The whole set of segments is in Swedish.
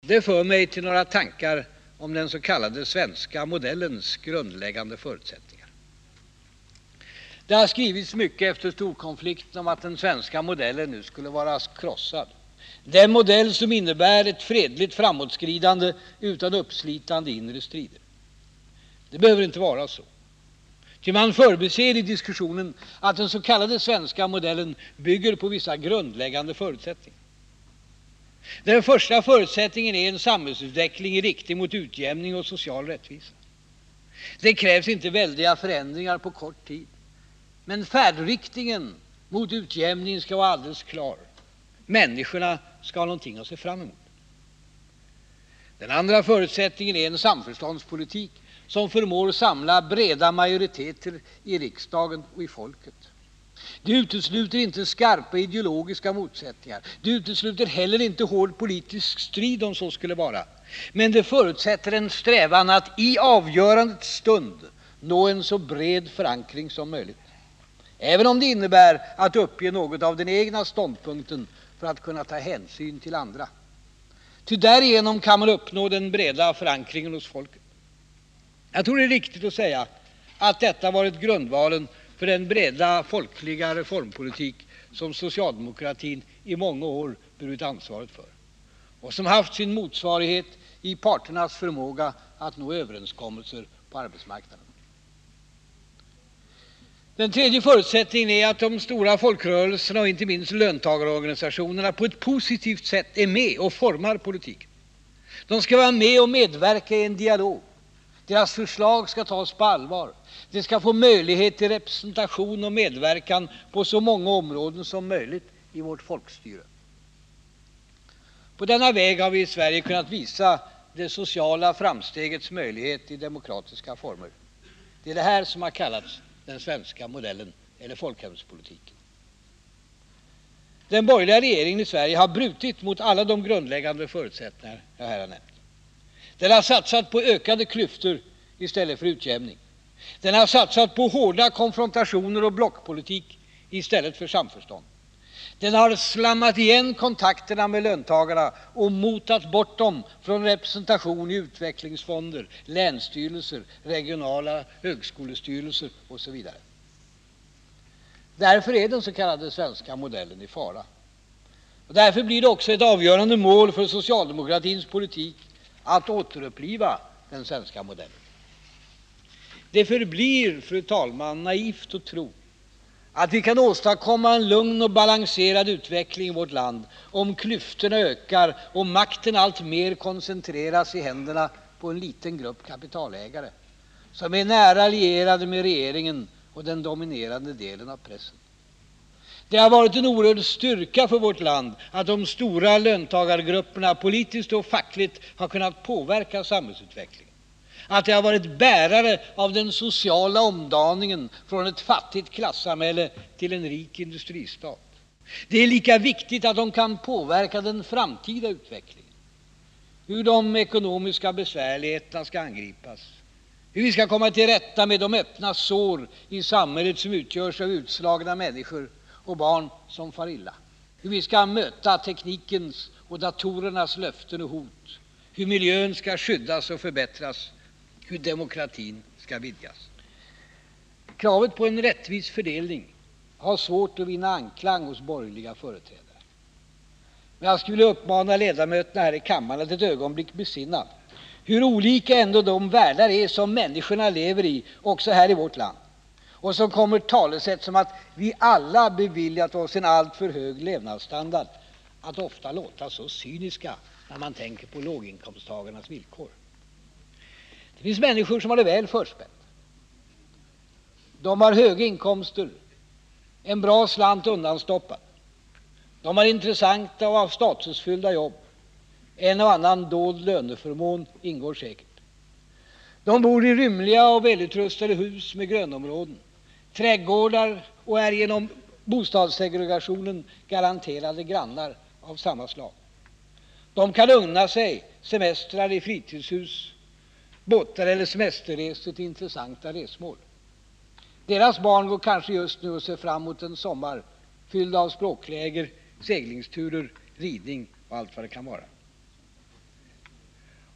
Det för mig till några tankar om den s.k. svenska modellens grundläggande förutsättningar. Det har skrivits mycket efter storkonflikten om att den svenska modellen nu skulle vara krossad. Den modell som innebär ett fredligt framåtskridande utan uppslitande inre strider. Det behöver inte vara så. Ty man förbiser i diskussionen att den s.k. svenska modellen bygger på vissa grundläggande förutsättningar. Den första förutsättningen är en samhällsutveckling i riktning mot utjämning och social rättvisa. Det krävs inte väldiga förändringar på kort tid. Men färdriktningen mot utjämning ska vara alldeles klar. Människorna ska ha någonting att se fram emot. Den andra förutsättningen är en samförståndspolitik som förmår samla breda majoriteter i riksdagen och i folket. Det utesluter inte skarpa ideologiska motsättningar. Det utesluter heller inte hård politisk strid om så skulle vara. Men det förutsätter en strävan att i avgörandets stund nå en så bred förankring som möjligt. Även om det innebär att uppge något av den egna ståndpunkten för att kunna ta hänsyn till andra. Ty därigenom kan man uppnå den breda förankringen hos folket. Jag tror det är riktigt att säga att detta varit grundvalen för den breda folkliga reformpolitik som socialdemokratin i många år burit ansvaret för och som haft sin motsvarighet i parternas förmåga att nå överenskommelser på arbetsmarknaden. Den tredje förutsättningen är att de stora folkrörelserna och inte minst löntagarorganisationerna på ett positivt sätt är med och formar politiken. De ska vara med och medverka i en dialog. Deras förslag ska tas på allvar. De ska få möjlighet till representation och medverkan på så många områden som möjligt i vårt folkstyre. På denna väg har vi i Sverige kunnat visa det sociala framstegets möjlighet i demokratiska former. Det är det här som har kallats den svenska modellen eller folkhemspolitiken. Den borgerliga regeringen i Sverige har brutit mot alla de grundläggande förutsättningar jag här har nämnt. Den har satsat på ökade klyftor i stället för utjämning. Den har satsat på hårda konfrontationer och blockpolitik i stället för samförstånd. Den har slammat igen kontakterna med löntagarna och motat bort dem från representation i utvecklingsfonder, länsstyrelser, regionala högskolestyrelser osv. Därför är den s.k. svenska modellen i fara. Och därför blir det också ett avgörande mål för socialdemokratins politik att återuppliva den svenska modellen. Det förblir, fru talman, naivt att tro att vi kan åstadkomma en lugn och balanserad utveckling i vårt land om klyftorna ökar och makten alltmer koncentreras i händerna på en liten grupp kapitalägare, som är nära lierade med regeringen och den dominerande delen av pressen. Det har varit en oerhörd styrka för vårt land att de stora löntagargrupperna politiskt och fackligt har kunnat påverka samhällsutvecklingen. Att de har varit bärare av den sociala omdaningen från ett fattigt klassamhälle till en rik industristat. Det är lika viktigt att de kan påverka den framtida utvecklingen. Hur de ekonomiska besvärligheterna ska angripas. Hur vi ska komma till rätta med de öppna sår i samhället som utgörs av utslagna människor och barn som far illa. Hur vi ska möta teknikens och datorernas löften och hot. Hur miljön ska skyddas och förbättras. Hur demokratin ska vidgas. Kravet på en rättvis fördelning har svårt att vinna anklang hos borgerliga företrädare. Men jag skulle vilja uppmana ledamöterna här i kammaren att ett ögonblick besinna hur olika ändå de världar är som människorna lever i, också här i vårt land. Och så kommer talesätt som att vi alla beviljat oss en alltför hög levnadsstandard att ofta låta så cyniska när man tänker på låginkomsttagarnas villkor. Det finns människor som har det väl förspänt. De har höga inkomster, en bra slant undanstoppad. De har intressanta och statusfyllda jobb. En och annan dold löneförmån ingår säkert. De bor i rymliga och välutrustade hus med grönområden, trädgårdar och är genom bostadssegregationen garanterade grannar av samma slag. De kan unna sig semestrar i fritidshus, båtar eller semesterresor till intressanta resmål. Deras barn går kanske just nu och ser fram emot en sommar fylld av språkläger, seglingsturer, ridning och allt vad det kan vara.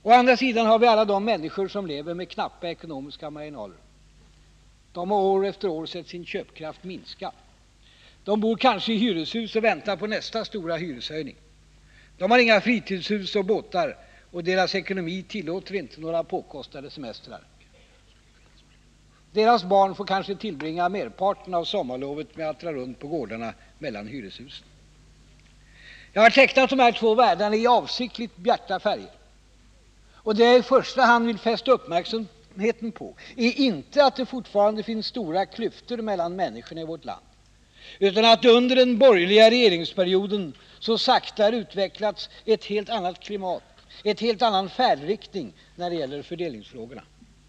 Å andra sidan har vi alla de människor som lever med knappa ekonomiska marginaler. De har år efter år sett sin köpkraft minska. De bor kanske i hyreshus och väntar på nästa stora hyreshöjning. De har inga fritidshus och båtar, och deras ekonomi tillåter inte några påkostade semestrar. Deras barn får kanske tillbringa merparten av sommarlovet med att dra runt på gårdarna mellan hyreshusen. Jag har tecknat de här två världarna i avsiktligt bjärta färger. Och det jag i första hand vill fästa uppmärksamheten på är inte att det fortfarande finns stora klyftor mellan människorna i vårt land, utan att det under den borgerliga regeringsperioden så sakta har utvecklats ett helt annat klimat, en helt annan färdriktning när det gäller fördelningsfrågorna.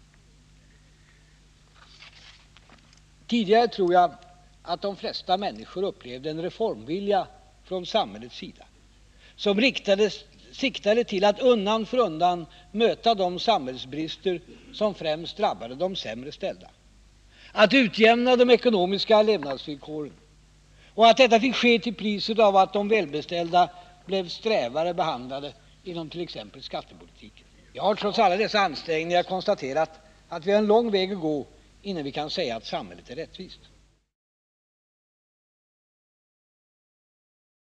Tidigare tror jag att de flesta människor upplevde en reformvilja från samhällets sida, som siktade till att undan för undan möta de samhällsbrister som främst drabbade de sämre ställda, att utjämna de ekonomiska levnadsvillkoren, och att detta fick ske till priset av att de välbeställda blev strävare behandlade inom t.ex. skattepolitiken. Jag har trots alla dessa ansträngningar konstaterat att vi har en lång väg att gå innan vi kan säga att samhället är rättvist.